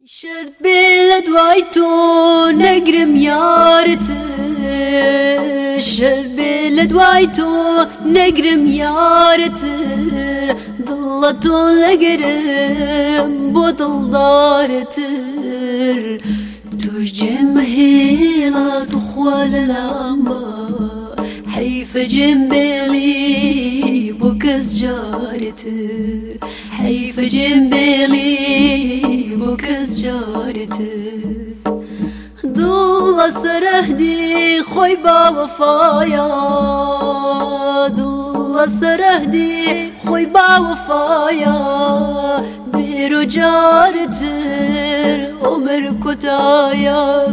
شرد بلد وايتو نقرم يارتر شرد بلد وايتو نقرم يارتر ضلتو لقرم بوضل دارتر تجم هيلا تخوال العمبا حيف جنبلي بوكس جارتر حيف جنبلي بوكس جارتر ضل سرهدي خويبا وفايا ضل سرهدي خويبا وفايا بيرو جارتر عمر كتايا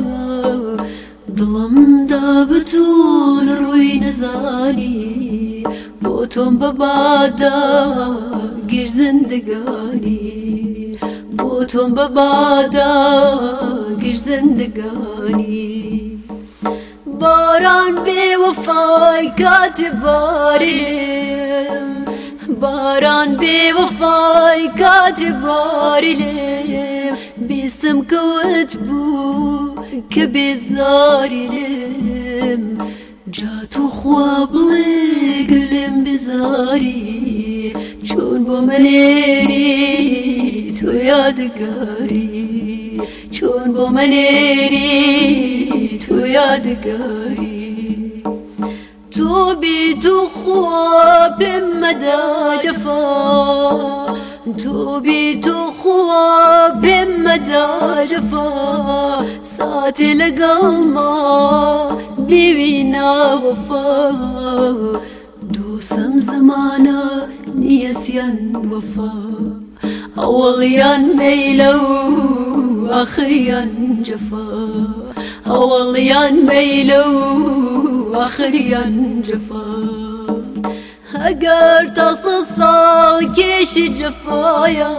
ظلم دابتون روي نزاني بوتون ببادا غير زندگاني بوتون ببادا غير زندگاني باران بوفاي كاتب بارلم باران بوفاي كاتب بارلم باسم كوتبو كبزاري لم جاتو خواب لقلم بزاري شون بومنيري تو يادقاري شون بومنيري تو يادقاري تو بيتو خواب مدى جفا تو بيتو خواب مدى جفا ساتي لقلما بيبينا وفا دوسم زمانا نيسيان وفا أوليان ميلو آخريان جفا أوليان ميلو آخريان جفا اگر تصد كيش جفايا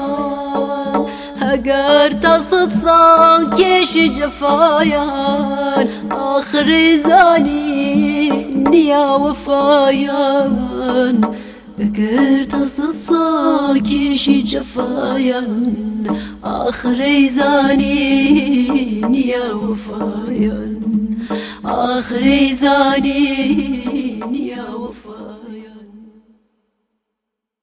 اگر تصد كيش جفايا آخر زاني نيا وفايا اگر تصد كيش جفايا آخر زاني نيا وفايا آخر زاني